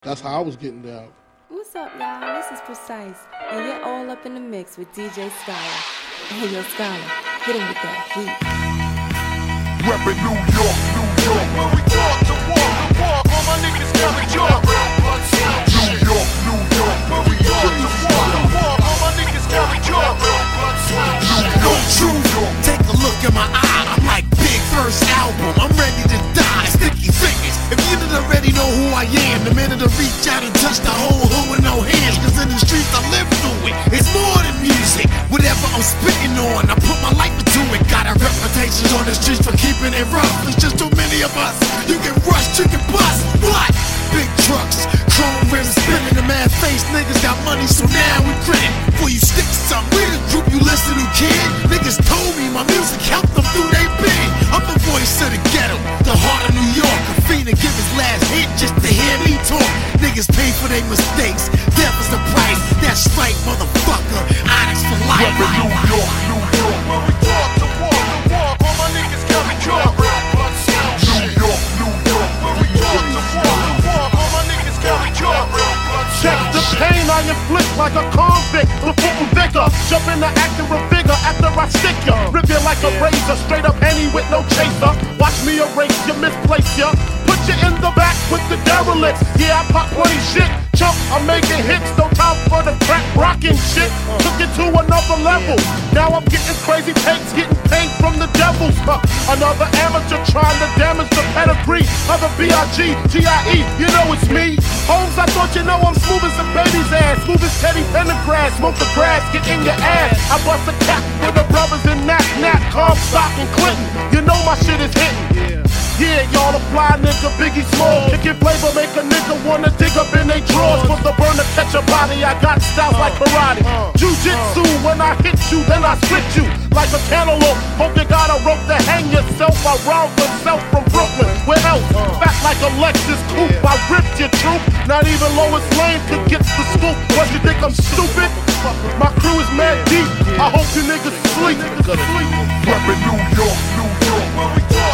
That's how I was getting down. What's up, y'all? This is Precise, and you're all up in the mix with DJ Scholar. Hey, yo, Scholar, hit him with that heat. Reppin' New York, where we walk the walk, all my niggas carry chalk. New York, where we walk the walk, all my niggas carry chalk. New York, take a look in my eye, I'm like Big first album, I'm ready to die, sticky fingers. If you didn't already know who I am, the minute to reach out and touch the whole hood with no hands, cause in the streets I live through it, it's more than music. Whatever I'm spitting on, I put my life into it. Got a reputation on the streets for keeping it rough. There's just too many of us. You can rush, you can bust. What? Big trucks, chrome rims spinning. The mad face niggas got money, so now we grinning. Before you stick to something, we the group you listen to, kid. Niggas told me my music helped them through they big. I'm the voice of the ghetto, the heart of New York. A fiend to give his last hit just to hear me talk. Niggas pay for their mistakes. Death is the price. That's right, motherfucker. Onyx for life. Reppin' New York, where we walk the walk, all my niggas carry chalk. New York, where we walk the walk, all my niggas carry chalk. Check the pain I inflict like a convict. The full vigor, jump into acting with vigor after I stick ya. Rip you like a razor, straight up Henny with no chaser. Watch me erase you, misplace ya. Put you in the back with the derelicts. Yeah, I pop 20 shit. Chump, I'm making hits, no time for the crack rockin' shit. Took it to another level. Now I'm getting crazy takes, getting paid from the devils. Another amateur trying to damage the pedigree of the B.I.G. G.I.E. You know it's me. Holmes, I thought you know I'm smooth as a baby's ass. Smooth as Teddy Pendergrass. Smoke the grass, get in your ass. I bust a cap with the brothers in Nap, Comstock and Clinton. You know my shit is hitting. Yeah, y'all a fly nigga, Biggie Small. Kickin' flavor make a nigga wanna dig up in they drawers. For the burner, catch a body, I got styles like karate. Jiu-jitsu, when I hit you, then I split you like a cantaloupe. Hope you got a rope to hang yourself. I round myself from Brooklyn. Where else? Fat like a Lexus coupe. I ripped your troop. Not even Lois Lane could get the scoop. What, you think I'm stupid? My crew is mad deep. I hope you niggas sleep. Reppin' New York, where we walk